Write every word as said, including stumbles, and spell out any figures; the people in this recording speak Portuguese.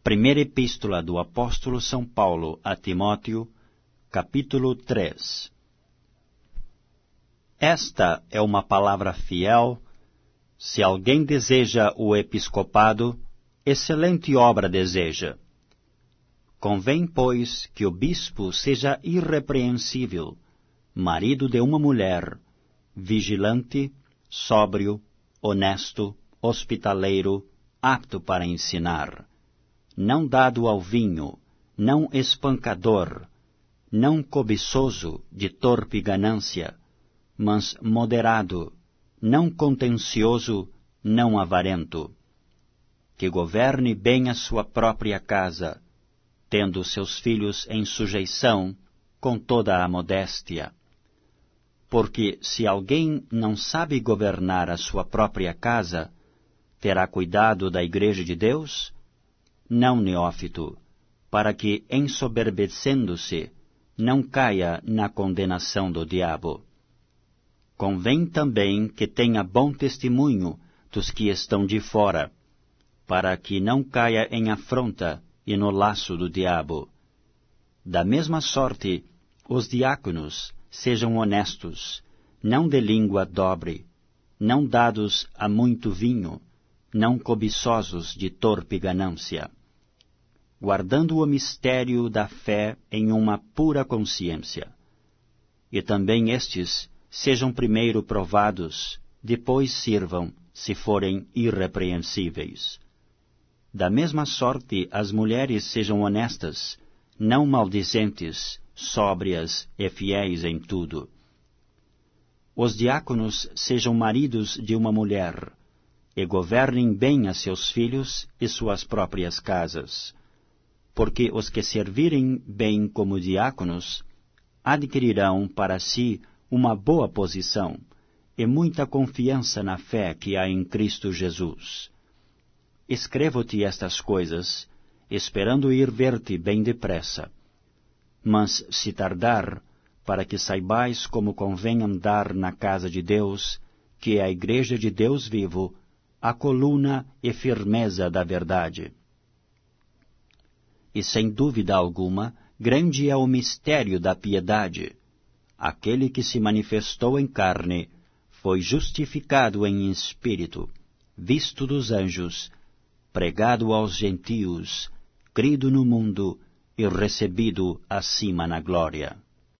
Primeira Epístola do Apóstolo São Paulo a Timóteo, capítulo três. Esta é uma palavra fiel. Se alguém deseja o episcopado, excelente obra deseja. Convém, pois, que o bispo seja irrepreensível, marido de uma mulher, vigilante, sóbrio, honesto, hospitaleiro, apto para ensinar, não dado ao vinho, não espancador, não cobiçoso de torpe ganância, mas moderado, não contencioso, não avarento, que governe bem a sua própria casa, tendo seus filhos em sujeição, com toda a modéstia. Porque se alguém não sabe governar a sua própria casa, terá cuidado da igreja de Deus? Não, neófito, para que, ensoberbecendo-se, não caia na condenação do diabo. Convém também que tenha bom testemunho dos que estão de fora, para que não caia em afronta e no laço do diabo. Da mesma sorte, os diáconos sejam honestos, não de língua dobre, não dados a muito vinho, não cobiçosos de torpe ganância, guardando o mistério da fé em uma pura consciência. E também estes sejam primeiro provados, depois sirvam, se forem irrepreensíveis. Da mesma sorte, as mulheres sejam honestas, não maldizentes, sóbrias e fiéis em tudo. Os diáconos sejam maridos de uma mulher, e governem bem a seus filhos e suas próprias casas, porque os que servirem bem como diáconos adquirirão para si uma boa posição e muita confiança na fé que há em Cristo Jesus. Escrevo-te estas coisas, esperando ir ver-te bem depressa. Mas se tardar, para que saibais como convém andar na casa de Deus, que é a igreja de Deus vivo, a coluna e firmeza da verdade. E sem dúvida alguma, grande é o mistério da piedade. Aquele que se manifestou em carne foi justificado em espírito, visto dos anjos, pregado aos gentios, crido no mundo e recebido acima na glória.